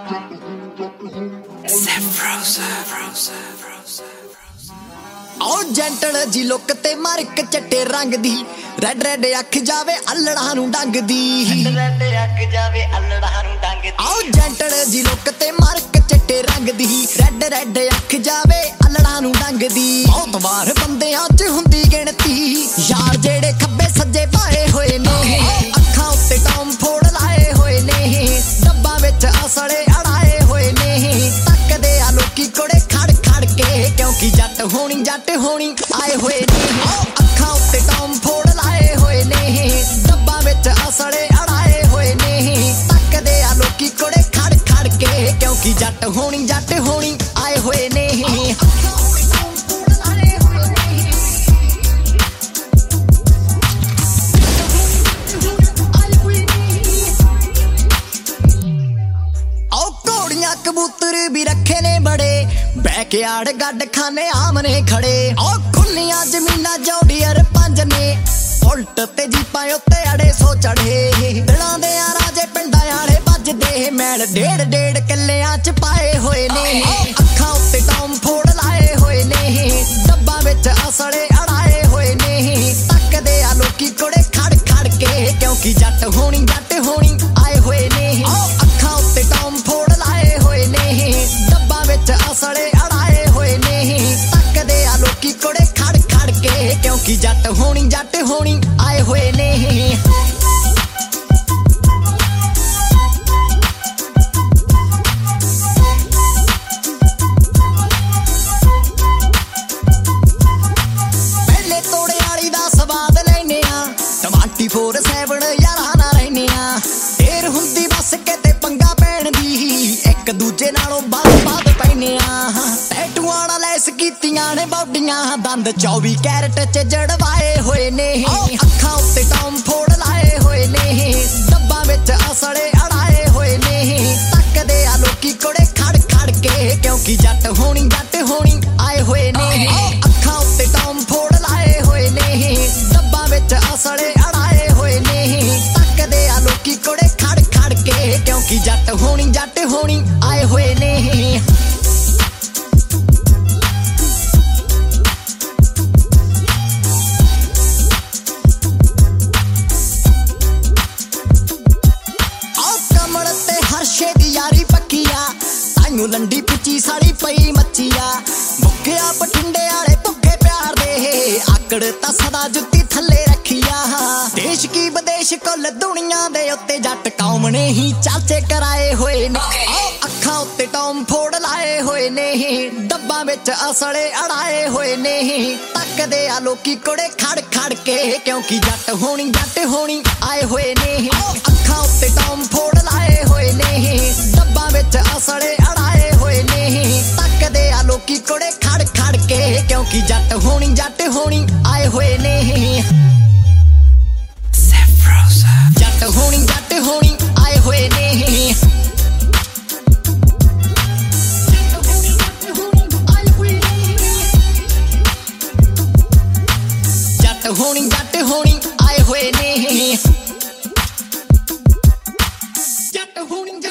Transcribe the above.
आओ जैंटल जी लुक ते मारिक चट्टे रंग दी रेड रेड अख जावे अल्लड़ा नूं डंग दी आओ जैंटल जी लुक ते मारिक चट्टे रंग दी रेड रेड अख जावे अल्लड़ा नूं डंग दी बहुत वार बंदियां च हुंदी गिणती यार जेड़े खब्बे सज्जे पाए होए ने अखां उत्ते टॉम फोड़ लाए होए ने डब्बा विच असले अड़ाए होए ने तकदे आ लोकी कोड़े खड़ खड़ के क्योंकि जट होनी आए हुए ने अखां उत्ते टॉम फोड़ लाए हुए ने डब्बा विच असले अड़ाए हुए ने तकदे आ लोकी कोड़े खड़ खड़ के क्योंकि जट होनी आए हुए ने कबूतर भी रखे ने बड़े बैकयार्ड गड खाने आमने खड़े ओ खुलियां जमीना जौड़ियर पंज ने उल्ट ते जीपां उत्ते अड़े सो चढ़े दिलां दे राजे पिंडां आले बजदे मैल डेढ़ डेढ़ किल्लियां च पाए होए ने अखां उत्ते टॉम फोड़ लाए होए ने डब्बा विच असले अड़ाए होए ने तकदे आ लोकी कोड़े खड़ खड़ के क्योंकि जट होनी आए हुए ने अखां उत्ते टॉम फोड़ लाए होए ने डब्बा विच असले अड़ाए होए ने तकदे आ लोकी कोड़े खड़ खड़ के क्योंकि जट होनी आए हुए ने पहले तोड़े वाली दा स्वाद लैने आ 24/7 यारां नाल रहने आ ढेर हुंदी बस किते पंगा पैण दी एक दूजे नालों बात पैने आ टैटूआं नाल लैस कीतियां ने बॉडियां दंद 24 कैरेट च जड़वाए होए ने अखां उत्ते टॉम फोड़ लाए होए ने डब्बा विच असले अड़ाए होए ने तकदे आ लोकी कोड़े खड़ खड़ के क्योंकि जट होनी आए हुए ने अखां उत्ते टॉम फोड़ लाए होए ने डब्बा विच असले अड़ाए होए ने तकदे आ लोकी कोड़े खड़ खड़ के क्योंकि जट होनी आए हुए ने लंडी पुची साड़ी पई मच्छिया भुक्किया बठिंडे आले भुक्के प्यार दे आकड़ ता सदा जुत्ती थल्ले रखिया देश की विदेश कुल दुनिया दे उत्ते जट कौम ने ही चाचे कराए होए ने अखां उत्ते टॉम फोड़ लाए होए ने डब्बा विच असले अड़ाए होए ने तकदे आ लोकी कोड़े खड़ खड़ के क्योंकि जट होनी आए हुए ने अखां उत्ते टॉम फोड़ लाए होए ने डब्बा विच असले अड़ाए होए ने तकदे आ लोकी कोड़े खड़ खड़ के क्योंकि जट होनी आए हुए ने जट होनी आए हुए ने जट होनी आए हुए ने जट होनी